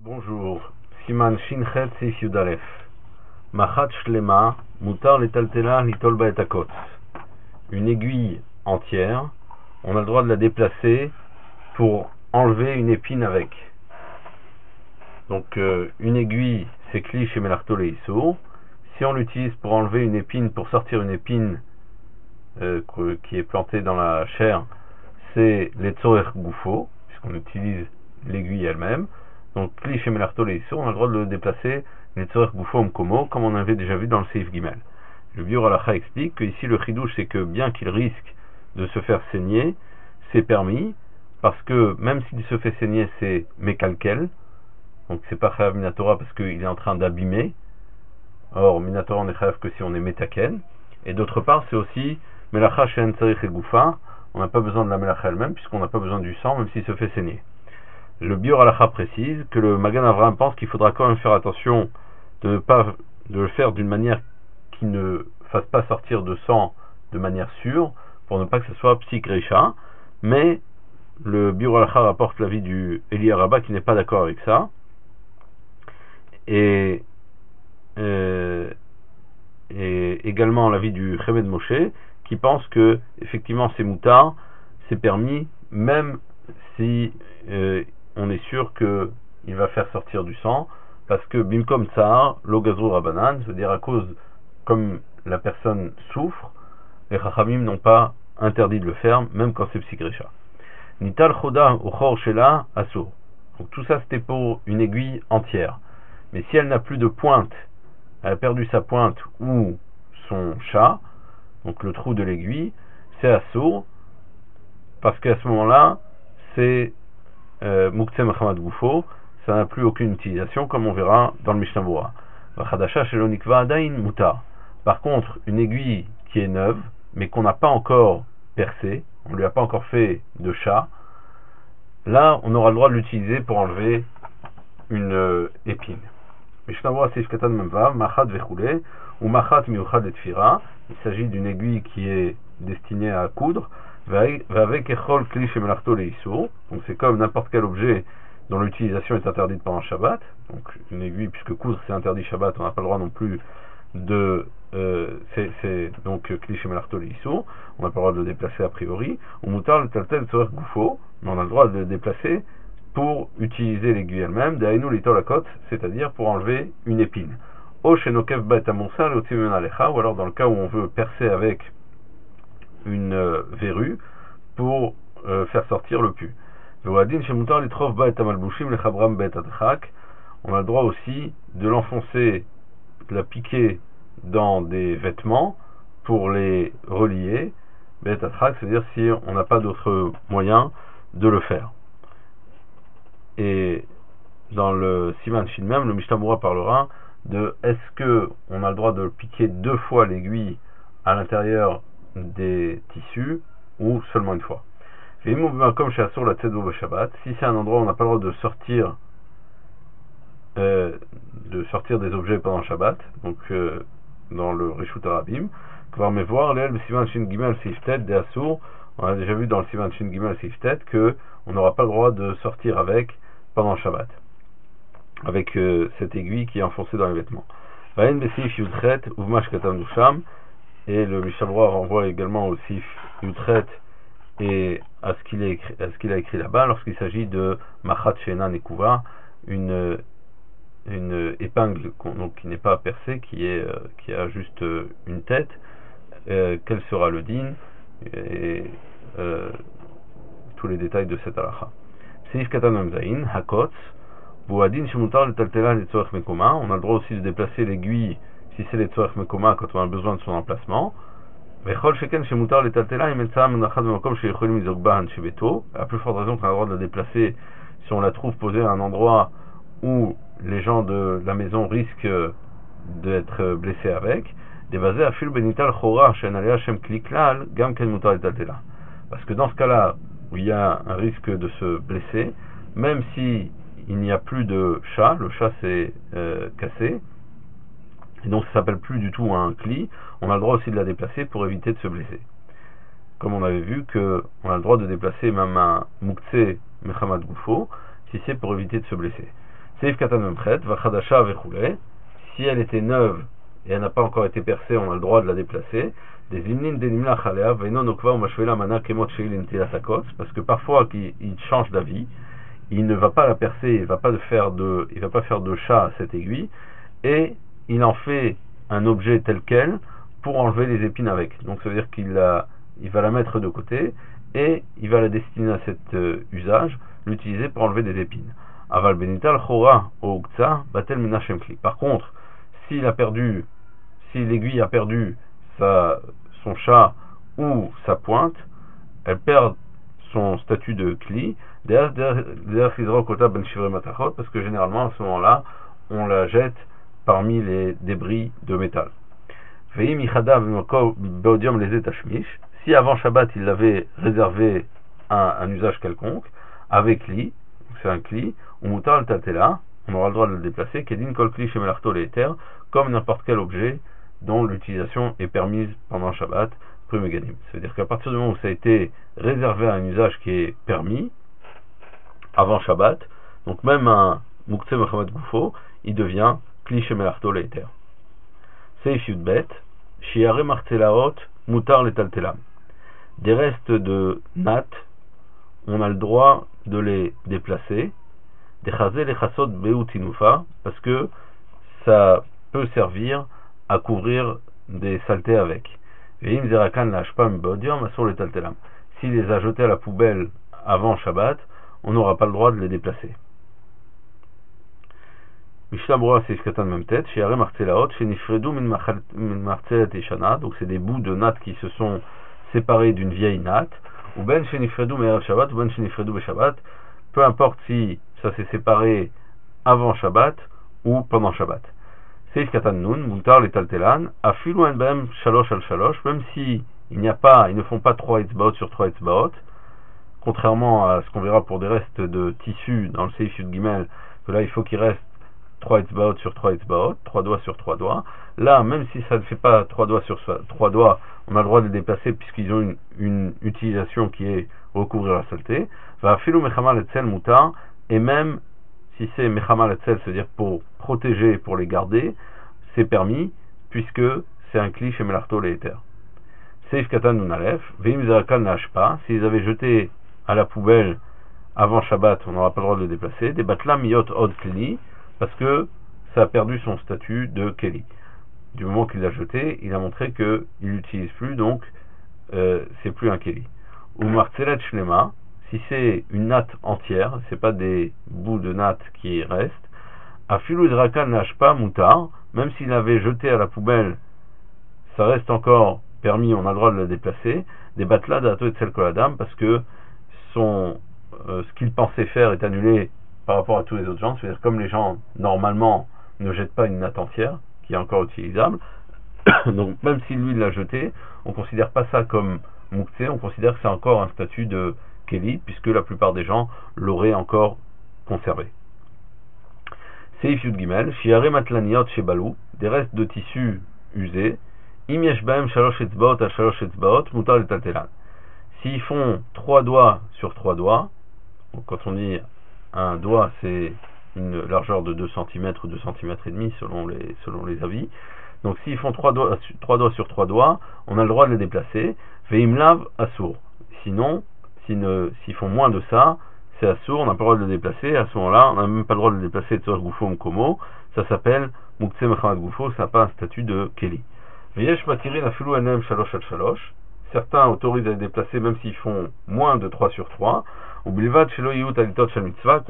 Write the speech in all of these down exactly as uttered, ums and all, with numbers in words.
Bonjour. Siman Shinchet Seif Yudalef. Machat Shlema, Mutar Letaltela Litol Baetakot. Une aiguille entière, on a le droit de la déplacer pour enlever une épine avec. Donc, euh, une aiguille, c'est Kli chez Melartol et Issour. Si on l'utilise pour enlever une épine, pour sortir une épine euh, qui est plantée dans la chair, c'est les Tzorer Goufo, puisqu'on utilise l'aiguille elle-même. Donc, Kli chez Melartol et Issour, on a le droit de le déplacer les Tzorer Goufo Mkomo, comme on avait déjà vu dans le Seif Gimel. Le Biur Halacha explique que ici le chidouche, c'est que bien qu'il risque de se faire saigner, c'est permis, parce que même s'il se fait saigner, c'est Mekalkel, donc c'est pas Chayav Minatora parce qu'il est en train d'abîmer. Or, Minatora on est Chayav que si on est Metaken. Et d'autre part, c'est aussi Melacha Shen Tzarich et Goufa, on n'a pas besoin de la Melacha elle-même, puisqu'on n'a pas besoin du sang, même s'il se fait saigner. Le Biur Halacha précise que le Magan Avraham pense qu'il faudra quand même faire attention de ne pas de le faire d'une manière qui ne fasse pas sortir de sang de manière sûre, pour ne pas que ce soit Psikrecha, mais le Biur Halacha rapporte l'avis du Eli Araba qui n'est pas d'accord avec ça, et, euh, et également l'avis du Chemed Moshe qui pense que effectivement c'est moutard, c'est permis, même si euh, on est sûr qu'il va faire sortir du sang, parce que Bimkom Tsahar, Logazru Rabanan, c'est-à-dire à cause, comme la personne souffre, les Chachamim n'ont pas interdit de le faire, même quand c'est Psikrecha. Nital Choda ou Chor Shela Asur. Donc tout ça c'était pour une aiguille entière. Mais si elle n'a plus de pointe, elle a perdu sa pointe ou son chat, donc le trou de l'aiguille, c'est Asur, parce qu'à ce moment-là, c'est Muktzeh Mechamat Goufo, ça n'a plus aucune utilisation, comme on verra dans le Mishnah Bora. Vachadasha Shelo Nikva Adain Mutar. Par contre, une aiguille qui est neuve, mais qu'on n'a pas encore percée, on ne lui a pas encore fait de chat, là, on aura le droit de l'utiliser pour enlever une euh, épine. Mishnah Bora Seif Katan Memvav, Machat Vechoulé, ou Machat Miuchad et Tfira. Il s'agit d'une aiguille qui est destinée à coudre, avec Echol Kli chez Melartol et Issour. Donc c'est comme n'importe quel objet dont l'utilisation est interdite pendant Shabbat. Donc une aiguille, puisque coudre c'est interdit Shabbat, on n'a pas le droit non plus de euh, c'est, c'est donc Kli chez Melartol et Issour, on n'a pas le droit de le déplacer a priori. Ou Moutar le Taltel Tzorer Goufo, mais on a le droit de le déplacer pour utiliser l'aiguille elle-même, Dainu Litol Akot, c'est-à-dire pour enlever une épine. O Shenokev Bat Amoussa, l'Otimen Alecha, ou alors dans le cas où on veut percer avec une euh, verrue pour euh, faire sortir le pu. On a le droit aussi de l'enfoncer, de la piquer dans des vêtements pour les relier, c'est-à-dire si on n'a pas d'autre moyen de le faire. Et dans le Siman Shin même, le Mishnah Bora parlera de est-ce que on a le droit de piquer deux fois l'aiguille à l'intérieur des tissus ou seulement une fois. Comme chez Asur la Tzedou Shabbat, si c'est un endroit où on n'a pas le droit de sortir euh, de sortir des objets pendant Shabbat, donc euh, dans le Rishut Arabim, pouvoir me voir le Siman Shin Gimel Siftet de Asur, on a déjà vu dans le Siman Shin Gimel Siftet que on n'aura pas le droit de sortir avec pendant Shabbat, avec euh, cette aiguille qui est enfoncée dans les vêtements. Vayen Besif Yudchet Uvmash Katam Dusham. Et le Mishnah Bora renvoie également au Sif Yutret et à ce qu'il a écrit, à ce qu'il a écrit là-bas lorsqu'il s'agit de Machat Shena Nekuva, une une épingle donc qui n'est pas percée, qui est euh, qui a juste euh, une tête. Euh, quel sera le din et euh, tous les détails de cette halakha. Sif Katan Zain Hakotz Boadin Shemutar le Taltela le Tzorech Mekoma. On a le droit aussi de déplacer l'aiguille si c'est les Tzorech Mekoma quand on a besoin de son emplacement. À plus forte raison qu'on a le droit de la déplacer si on la trouve posée à un endroit où les gens de la maison risquent d'être blessés avec. Parce que dans ce cas-là où il y a un risque de se blesser, même si il n'y a plus de chat, le chat s'est euh, cassé, et donc ça s'appelle plus du tout un cli, on a le droit aussi de la déplacer pour éviter de se blesser. Comme on avait vu que on a le droit de déplacer même un Muktzeh Mechamat Goufo si c'est pour éviter de se blesser. Seif Katan Memchet, Vachadasha Vechule. Si elle était neuve et elle n'a pas encore été percée, on a le droit de la déplacer. Des imnin denimla chalea, venon okva ou mashvela mana kemot sheil intilatakot, parce que parfois qu'il change d'avis, il ne va pas la percer, il ne va pas faire de, il va pas faire de chat à cette aiguille, et il en fait un objet tel quel pour enlever les épines avec. Donc ça veut dire qu'il la, il va la mettre de côté et il va la destiner à cet euh, usage, l'utiliser pour enlever des épines. Aval benital chora au gtsa batel menachem kli. Par contre, s'il a perdu, si l'aiguille a perdu sa, son chat ou sa pointe, elle perd son statut de kli, parce que généralement à ce moment-là, on la jette parmi les débris de métal. Si avant Shabbat il l'avait réservé à un usage quelconque, avec kli, c'est un kli, on aura le droit de le déplacer, comme n'importe quel objet dont l'utilisation est permise pendant Shabbat, Primegadim. C'est-à-dire qu'à partir du moment où ça a été réservé à un usage qui est permis, avant Shabbat, donc même un Muktzeh Mechamat Gufo, il devient Kli Shemelarto Leiter. Seif Yudbet, Shiare Martelaot, Mutar Letaltelam. Des restes de nat, on a le droit de les déplacer, des Chazé les Chasot Beutinufa, parce que ça peut servir à couvrir des saletés avec. S'il les a jetés à la poubelle avant Shabbat, on n'aura pas le droit de les déplacer. Donc c'est des bouts de natte qui se sont séparés d'une vieille natte, ou ben shenifredu me'erev Shabbat, ou ben shenifredu be'Shabbat, peu importe si ça s'est séparé avant Shabbat ou pendant Shabbat. Seif Katan Nun, Muntar les Taltelan, Afilu en Bem Shalosh al Shalosh, même si il n'y a pas, ils ne font pas trois etzbaot sur trois etzbaot, contrairement à ce qu'on verra pour des restes de tissu dans le Seif Yud Gimel, que là il faut qu'il reste trois etzbaot sur trois etzbaot, trois doigts sur trois doigts. Là, même si ça ne fait pas trois doigts sur trois doigts, on a le droit de les déplacer puisqu'ils ont une, une utilisation qui est recouvrir la saleté. Va Afilu Mechamal Etzel Mutar, et même si c'est Mechamal Etzel, c'est-à-dire pour protéger, pour les garder, c'est permis, puisque c'est un kli chez Melarto les Éthers. Seif Katan Nunalef, Veim Zerakan Nashpa, s'ils avaient jeté à la poubelle avant Shabbat, on n'aura pas le droit de le déplacer. Des Batla Miyot Od Kli, parce que ça a perdu son statut de Keli. Du moment qu'il l'a jeté, il a montré qu'il l'utilise plus, donc euh, c'est plus un Keli. Ou Martzelet Shlema, si c'est une natte entière, c'est pas des bouts de natte qui restent, Afilu Zerakan Nashpa Mutar, même s'il avait jeté à la poubelle, ça reste encore permis, on a le droit de le déplacer. Des Batla d'Ato et Tzel Koladam, parce que son, euh, ce qu'il pensait faire est annulé par rapport à tous les autres gens, c'est-à-dire comme les gens normalement ne jettent pas une natte entière qui est encore utilisable, donc même si lui l'a jeté, on ne considère pas ça comme Muktzeh, on considère que c'est encore un statut de Keli, puisque la plupart des gens l'auraient encore conservé. Seif Yud Gimel, Shiare Matlaniot Shebalu, des restes de tissu usés, Im Yesh Baem Shalosh Etzbaot à Shalosh Etzbaot, Mutar Letaltelan. S'ils font trois doigts sur trois doigts, donc quand on dit un doigt, c'est une largeur de deux centimètres ou deux centimètres et demi selon les, selon les avis. Donc s'ils font trois doigts, trois doigts sur trois doigts, on a le droit de les déplacer. Veimlav Assour. Sinon, s'ils font moins de ça, c'est Assour, on n'a pas le droit de le déplacer. À ce moment-là, on n'a même pas le droit de le déplacer de Tzor Gufo Mkomo. Ça s'appelle Muktzeh Mechamat Gufo, ça n'a pas un statut de Keli. Veyesh Matirin Afilu Enem Shalosh al Shalosh. Certains autorisent à les déplacer même s'ils font moins de trois sur trois. Ou Bilvad Shelo Yehut Talitot Shel Mitzvah,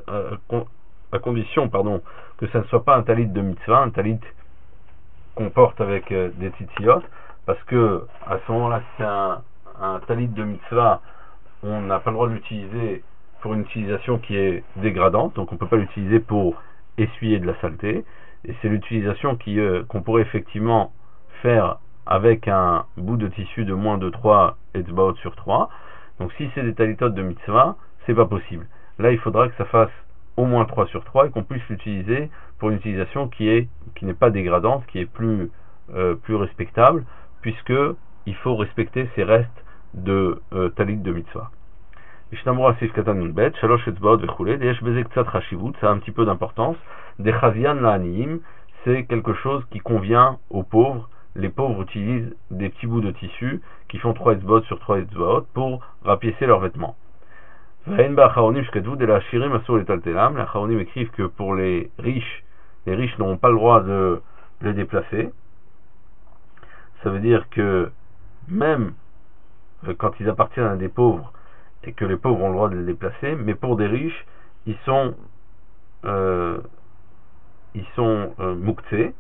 à condition pardon, que ça ne soit pas un talit de mitzvah, un talit qu'on porte avec euh, des tzitziot, parce que à ce moment-là, si c'est un, un talit de mitzvah, on n'a pas le droit de l'utiliser pour une utilisation qui est dégradante, donc on ne peut pas l'utiliser pour essuyer de la saleté, et c'est l'utilisation qui, euh, qu'on pourrait effectivement faire avec un bout de tissu de moins de trois etzbaot sur trois. Donc si c'est des talitot de mitzvah, c'est pas possible. Là, il faudra que ça fasse au moins trois sur trois et qu'on puisse l'utiliser pour une utilisation qui est qui n'est pas dégradante, qui est plus euh, plus respectable, puisque il faut respecter ces restes de euh, talit de mitzvah. Ishtamura Sif Katan Nunbet, Shalosh Etzbaot Vechule, Desh Bezek Tzat Chashivut, ça a un petit peu d'importance. Des Chazian La'aniim, c'est quelque chose qui convient aux pauvres. Les pauvres utilisent des petits bouts de tissu qui font trois etzbaot sur trois etzbaot pour rapiécer leurs vêtements. Vahen Ba'acharonim Shketvu de la Shirim Asur les Taltelam. Les Acharonim écrivent que pour les riches, les riches n'auront pas le droit de les déplacer. Ça veut dire que même quand ils appartiennent à des pauvres et que les pauvres ont le droit de les déplacer, mais pour des riches, ils sont euh, ils sont euh, muktzeh.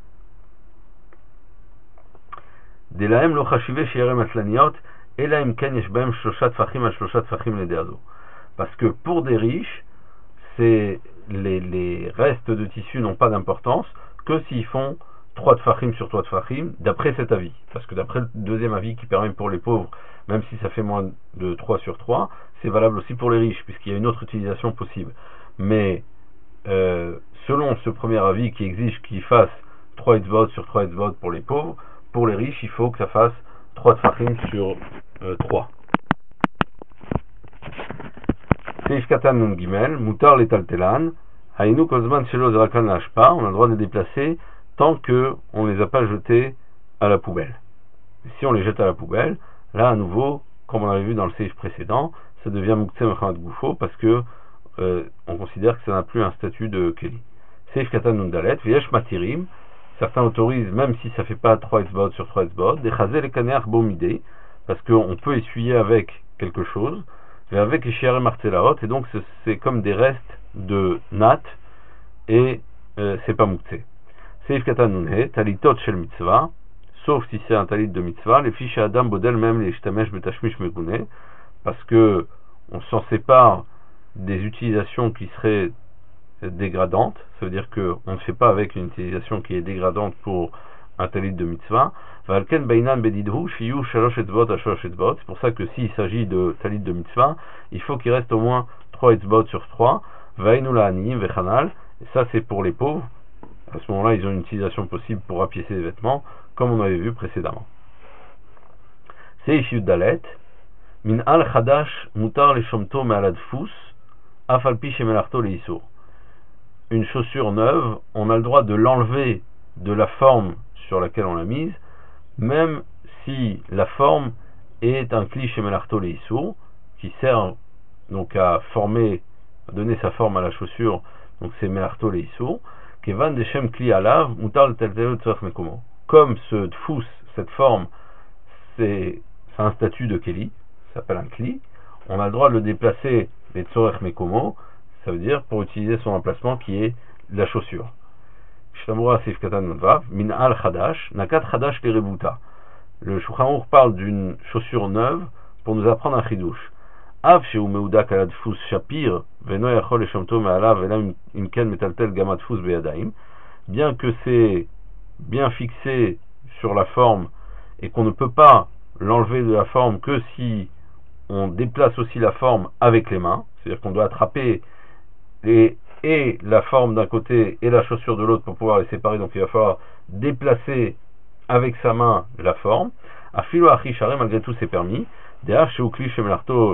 Delahem lo chashive she'erem atlaniot elaim ken yesh bahem shlosha tfachim al shlosha tfachim ledeazo. Parce que pour des riches, c'est les, les restes de tissu n'ont pas d'importance que s'ils font trois tfachim sur trois tfachim, d'après cet avis. Parce que d'après le deuxième avis qui permet pour les pauvres, même si ça fait moins de trois sur trois, c'est valable aussi pour les riches, puisqu'il y a une autre utilisation possible. Mais euh, selon ce premier avis qui exige qu'ils fassent trois etzbaot sur trois etzbaot pour les pauvres, pour les riches, il faut que ça fasse trois tfachim sur euh, trois. Seif Katan Nun Gimel, Mutar les Taltelan, Haïnou Kozman Shelo Zerakan Lashpa, on a le droit de les déplacer tant qu'on ne les a pas jetés à la poubelle. Si on les jette à la poubelle, là à nouveau, comme on avait vu dans le Seif précédent, ça devient Muktzeh Mechamat Goufo parce que euh, on considère que ça n'a plus un statut de Keli. Seif Katan Nun Dalet, Viesh Matirim, certains autorisent, même si ça ne fait pas trois etzbaot sur trois etzbaot, des chazer les kaneach bomidé, parce qu'on peut essuyer avec quelque chose, et avec les shiare martelaot, et donc c'est comme des restes de natte, et euh, c'est pas muktzeh. Seif katan nunhe, talitot shel mitzvah, sauf si c'est un talit de mitzvah, les fiches adam bodel même les shtamesh betashmish megune, parce que on s'en sépare des utilisations qui seraient dégradante, ça veut dire qu'on ne fait pas avec une utilisation qui est dégradante pour un talit de mitzvah. C'est pour ça que s'il s'agit de talit de mitzvah, il faut qu'il reste au moins trois etzbaot sur trois. Et ça c'est pour les pauvres. À ce moment-là, ils ont une utilisation possible pour rapiécer les vêtements, comme on avait vu précédemment. C'est Dalet. Min al chadash mutar le shomto me alad fous afalpi shemelarto le isur. Une chaussure neuve, on a le droit de l'enlever de la forme sur laquelle on l'a mise, même si la forme est un kli chez Melarto le Issour, qui sert donc à former, à donner sa forme à la chaussure, donc c'est Melarto le Issour, kevan deshem kli alav, mutar tel tel tzorech mekomo. Comme ce tfous, cette forme, c'est un statut de keli, ça s'appelle un kli, on a le droit de le déplacer les tzorech mekomo, ça veut dire pour utiliser son emplacement qui est la chaussure. Shtamura Sif Katan Nunvav, Min al Chadash, Nakat Chadash le Rebuta. Le Shulchan Aruch parle d'une chaussure neuve pour nous apprendre un chidouche. Av Sheu Meuda Kalad Fous Shapir, Veno Yachol Eshamto Me'alav, Velam Imken Metaltel Gamat Fous Beyadaim. Bien que c'est bien fixé sur la forme et qu'on ne peut pas l'enlever de la forme que si on déplace aussi la forme avec les mains, c'est-à-dire qu'on doit attraper Et, et la forme d'un côté et la chaussure de l'autre pour pouvoir les séparer, donc il va falloir déplacer avec sa main la forme. A filo achi share, malgré tout c'est permis. Bien que c'est un cliché melarto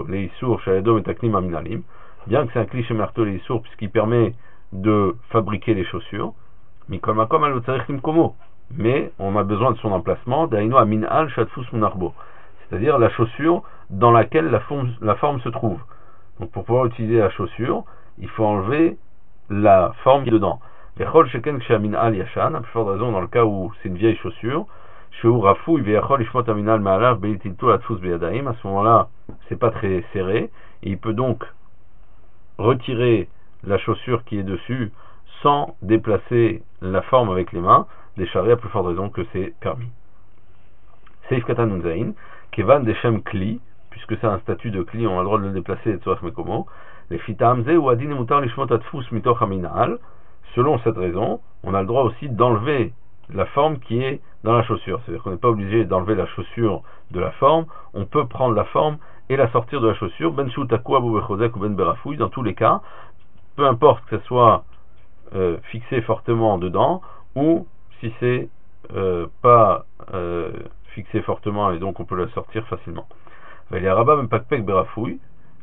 les issour puisqu'il permet de fabriquer les chaussures, mais on a besoin de son emplacement, c'est-à-dire la chaussure dans laquelle la forme, la forme se trouve. Donc pour pouvoir utiliser la chaussure, il faut enlever la forme qui est dedans. À plus forte raison dans le cas où c'est une vieille chaussure, à ce moment-là, c'est pas très serré, et il peut donc retirer la chaussure qui est dessus sans déplacer la forme avec les mains, des charriers à plus forte raison que c'est permis. Seif Katan Nunzain, Kevan Deshem Kli, puisque c'est un statut de Kli, on a le droit de le déplacer et de Tzorech Mekomo. Les fitamze ou adin mutar lishmot atfus mitoch aminal. Selon cette raison, on a le droit aussi d'enlever la forme qui est dans la chaussure. C'est-à-dire qu'on n'est pas obligé d'enlever la chaussure de la forme. On peut prendre la forme et la sortir de la chaussure. Ben shutaku abu bechozek ou ben berafouille. Dans tous les cas, peu importe que ce soit euh, fixé fortement dedans ou si c'est euh, pas euh, fixé fortement et donc on peut la sortir facilement. Les rabbins même pas berafouille.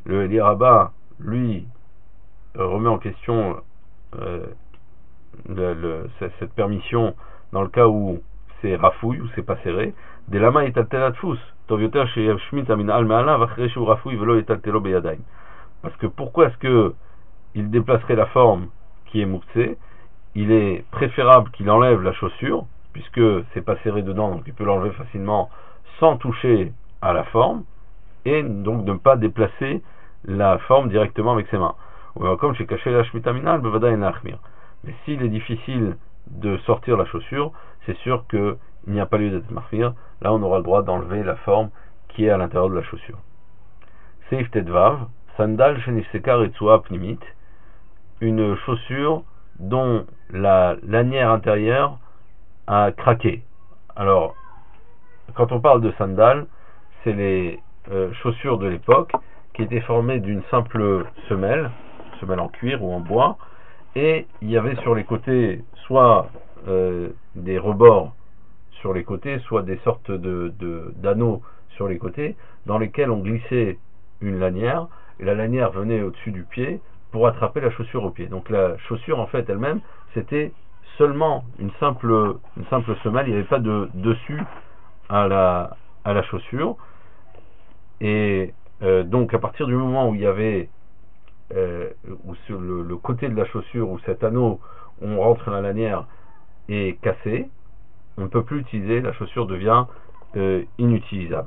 le Eli Rabba, lui, remet en question euh, le, le, cette permission dans le cas où c'est rafouille, ou c'est pas serré. Des lama etaltelatfus, tovyoter chez Schmitt amin al me'alav, achre shu rafouille velo etaltelo beyadayim. Parce que pourquoi est-ce que il déplacerait la forme qui est mouxée? Il est préférable qu'il enlève la chaussure, puisque c'est pas serré dedans, donc il peut l'enlever facilement sans toucher à la forme, et donc de ne pas déplacer la forme directement avec ses mains. Comme chez caché la shmitaminal, bevada et nachmir. Mais s'il est difficile de sortir la chaussure, c'est sûr qu'il n'y a pas lieu d'être marfir. Là, on aura le droit d'enlever la forme qui est à l'intérieur de la chaussure. Seif tedvav, sandal shenifseka retsua pnimit, une chaussure dont la lanière intérieure a craqué. Alors, quand on parle de sandales, c'est les euh, chaussures de l'époque qui étaient formées d'une simple semelle, semelle en cuir ou en bois, et il y avait sur les côtés soit euh, des rebords sur les côtés, soit des sortes de, de, d'anneaux sur les côtés, dans lesquels on glissait une lanière, et la lanière venait au-dessus du pied pour attraper la chaussure au pied. Donc la chaussure en fait elle-même, c'était seulement une simple, une simple semelle, il n'y avait pas de dessus à la, à la chaussure. Et euh, donc à partir du moment où il y avait euh, où sur le, le côté de la chaussure, où cet anneau où on rentre la lanière est cassé, on ne peut plus l'utiliser, la chaussure devient euh, inutilisable.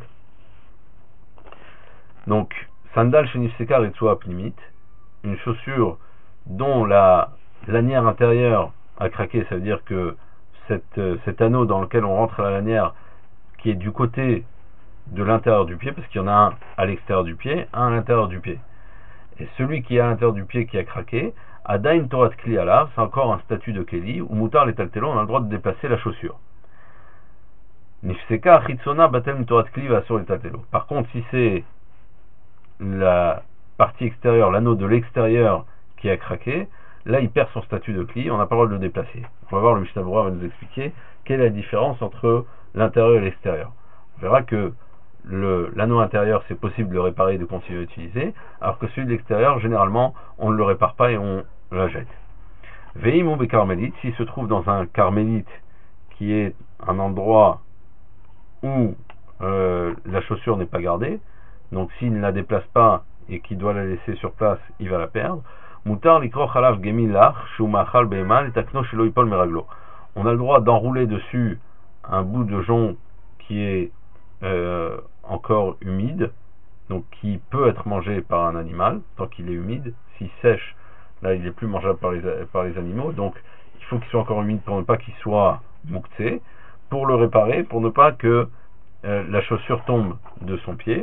Donc sandal shenifseka retsua pnimit, une chaussure dont la lanière intérieure a craqué, ça veut dire que cette, euh, cet anneau dans lequel on rentre la lanière, qui est du côté de l'intérieur du pied, parce qu'il y en a un à l'extérieur du pied, un à l'intérieur du pied. Et celui qui est à l'intérieur du pied qui a craqué, Adain Torat Kli Alav, c'est encore un statut de Keli, ou Moutar Letaltelo, on a le droit de déplacer la chaussure. Nifseka Chitsona Batel Torat Kli va sur Letaltelo. Par contre, si c'est la partie extérieure, l'anneau de l'extérieur qui a craqué, là il perd son statut de Kli, on n'a pas le droit de le déplacer. On va voir, le Mishnah Berurah va nous expliquer quelle est la différence entre l'intérieur et l'extérieur. On verra que le, l'anneau intérieur, c'est possible de le réparer et de continuer à l'utiliser, alors que celui de l'extérieur, généralement, on ne le répare pas et on la jette. Veim ou carmélite, s'il se trouve dans un carmélite, qui est un endroit où euh, la chaussure n'est pas gardée, donc s'il ne la déplace pas et qu'il doit la laisser sur place, il va la perdre. Mutar likro chalav gemilach, shumachal be'emal, etakno shelo ipol meraglo. On a le droit d'enrouler dessus un bout de jonc qui est euh, encore humide, donc qui peut être mangé par un animal tant qu'il est humide. S'il sèche, là il n'est plus mangeable par les, par les animaux, donc il faut qu'il soit encore humide pour ne pas qu'il soit mouktsé, pour le réparer, pour ne pas que euh, la chaussure tombe de son pied.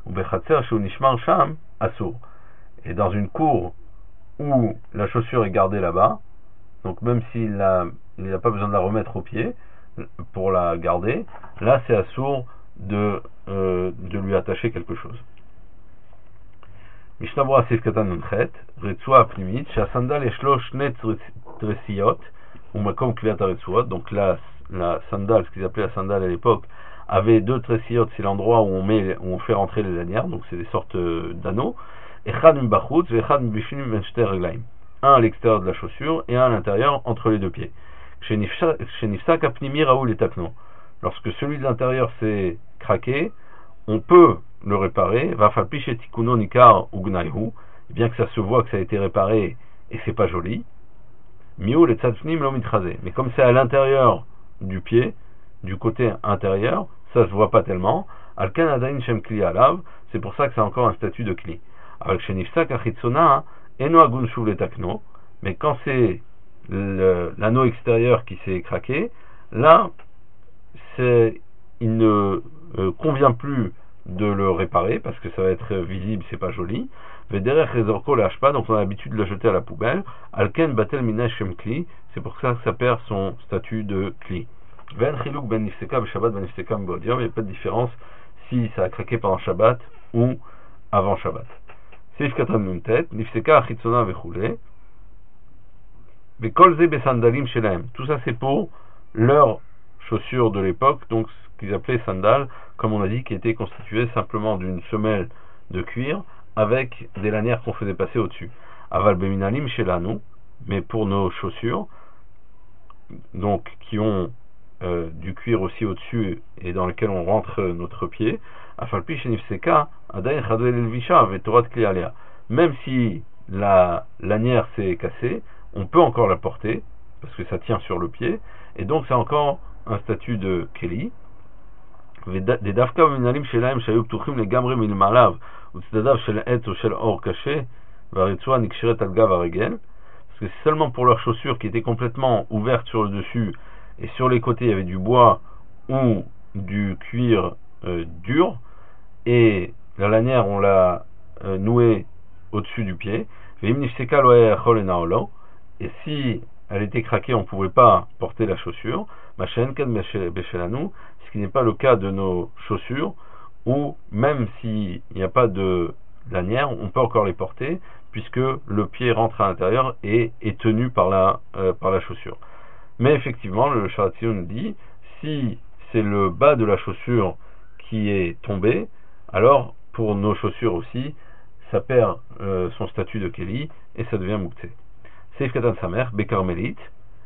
Et dans une cour où la chaussure est gardée là-bas, donc même s'il n'a il n'a pas besoin de la remettre au pied pour la garder, là c'est assourd de, euh, de lui attacher quelque chose. Mishnah Berurah Seif Katan Nunchet, Retsua Pnimit, Shasandal Eshlo Shnet Tresiyot, ou Makom Kliat Retsuot, donc la, la sandale, ce qu'ils appelaient la sandale à l'époque, avait deux tressillot, c'est l'endroit où on met, où on fait rentrer les lanières, donc c'est des sortes d'anneaux. Echad mbachutz, echad mbishnim ben shter reglaim. Un à l'extérieur de la chaussure et un à l'intérieur entre les deux pieds. Shenifsak apnimi raoul et takno. Lorsque celui de l'intérieur s'est craqué, on peut le réparer. Va falpi chez tikuno nikar ou gnaihu, bien que ça se voit que ça a été réparé et c'est pas joli. Miu le tzadfnim lo mitraze. Mais comme c'est à l'intérieur du pied, du côté intérieur, ça se voit pas tellement. Alken adain shem kli alav, c'est pour ça que c'est encore un statut de kli. Avec shenifsak achitsona eno agun shuv le takno, mais quand c'est l'anneau extérieur qui s'est craqué, là c'est, il ne euh, convient plus de le réparer parce que ça va être visible, c'est pas joli. Vederech rezorko lâche pas, donc on a l'habitude de le jeter à la poubelle. Alken batel minash shem kli, c'est pour ça que ça perd son statut de kli. Ven chiluk ben nifseka b'shabbat ben nifseka m'bodium, il n'y a pas de différence si ça a craqué pendant Shabbat ou avant Shabbat. Seif katan nuntet, nifseka achitzona vechule. Bekolze besandalim shelaim. Tout ça c'est pour leurs chaussures de l'époque, donc ce qu'ils appelaient sandales, comme on a dit, qui était constitué simplement d'une semelle de cuir avec des lanières qu'on faisait passer au-dessus. Aval beminalim chez nous, mais pour nos chaussures, donc qui ont euh, du cuir aussi au-dessus et dans lequel on rentre notre pied, afalpi shenifseka adayin chadou elvisha vetorat kli alea. Même si la lanière s'est cassée, on peut encore la porter parce que ça tient sur le pied, et donc c'est encore un statut de keli. des dafka beminalim shelaim shayu ptuchim legamri milmalav utzadav shel et ou shel or caché varitzua niksheret al gav aregel. Parce que c'est seulement pour leurs chaussures qui étaient complètement ouvertes sur le dessus et sur les côtés il y avait du bois ou du cuir euh, dur, et la lanière on l'a euh, nouée au-dessus du pied, et si elle était craquée on ne pouvait pas porter la chaussure, ce qui n'est pas le cas de nos chaussures, où même s'il n'y a pas de lanière on peut encore les porter puisque le pied rentre à l'intérieur et est tenu par la, euh, par la chaussure. Mais effectivement, le Sharatzion nous dit, si c'est le bas de la chaussure qui est tombé, alors pour nos chaussures aussi, ça perd euh, son statut de Keli et ça devient Mouktsé. Seif Katan Samer, Bekarmélite.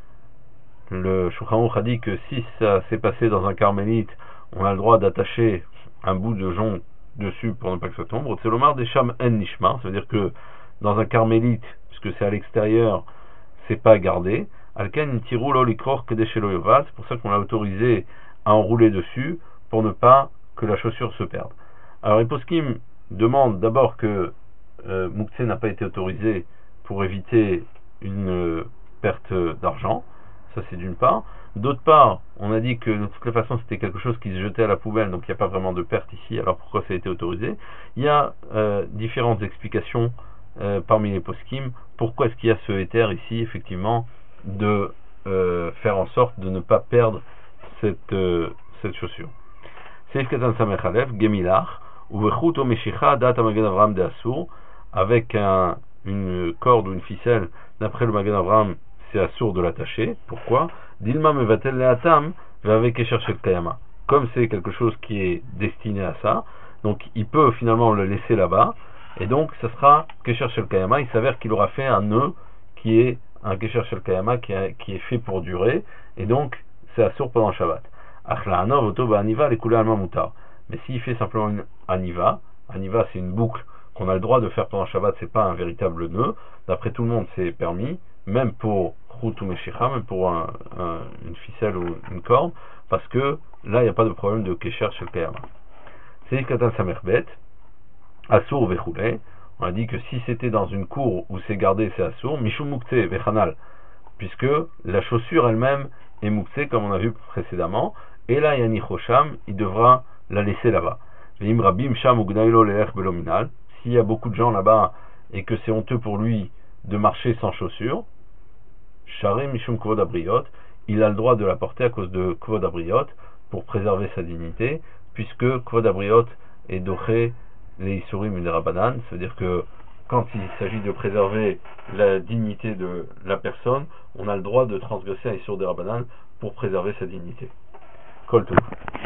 Le Shulchan Aruch a dit que si ça s'est passé dans un carmélite, on a le droit d'attacher un bout de jonc dessus pour ne pas que ça tombe. C'est l'omar des Sham en Nishma, ça veut dire que dans un carmélite, puisque c'est à l'extérieur, c'est pas gardé. Alken tirou lo likror kedeshelo yovat, c'est pour ça qu'on l'a autorisé à enrouler dessus pour ne pas que la chaussure se perde. Alors les poskim demandent d'abord que euh, Mouktsé n'a pas été autorisé pour éviter une euh, perte d'argent, ça c'est d'une part. D'autre part, on a dit que de toutes les façons c'était quelque chose qui se jetait à la poubelle, donc il n'y a pas vraiment de perte ici, alors pourquoi ça a été autorisé? Il y a euh, différentes explications euh, parmi les poskim, pourquoi est-ce qu'il y a ce éther ici, effectivement, de euh, faire en sorte de ne pas perdre cette, euh, cette chaussure. Seif Katan Samech Aleph, Gemilach, Uvechut o Meshicha Dat Magen Avram de Assour, avec un, une corde ou une ficelle, d'après le Magen Avram, c'est assour de l'attacher. Pourquoi? Dilma Mevatel Leatam, avec Kesher Shel Kayama. Comme c'est quelque chose qui est destiné à ça, donc il peut finalement le laisser là-bas, et donc ça sera Kesher Shel Kayama. Il s'avère qu'il aura fait un nœud qui est un Kesher Shel Kayama qui, qui est fait pour durer, et donc c'est assour pendant Shabbat. Achlaanov Oto Ba'aniva les Kula Alma Mutar. Mais s'il fait simplement une aniva, aniva c'est une boucle qu'on a le droit de faire pendant Shabbat, c'est pas un véritable nœud, d'après tout le monde c'est permis, même pour Chut ou Meshicha, même pour un, un, une ficelle ou une corde, parce que là il n'y a pas de problème de Kesher Shel Kayama. C'est Katan Samerbet, Assour Vechoulé. On a dit que si c'était dans une cour où c'est gardé, c'est Assour, Mishum Mouktsé Vechanal, puisque la chaussure elle-même est Mouktsé, comme on a vu précédemment, et là Yani Chosham, il devra la laisser là-bas. S'il y a beaucoup de gens là-bas et que c'est honteux pour lui de marcher sans chaussures, Shari Mishum Kvod Abriot, il a le droit de la porter à cause de Kvod Abriot pour préserver sa dignité, puisque Kvod Abriot est doché les Isurim et les Rabbanan, c'est-à-dire que quand il s'agit de préserver la dignité de la personne, on a le droit de transgresser un Isur des Rabbanan pour préserver sa dignité. Kol Tov.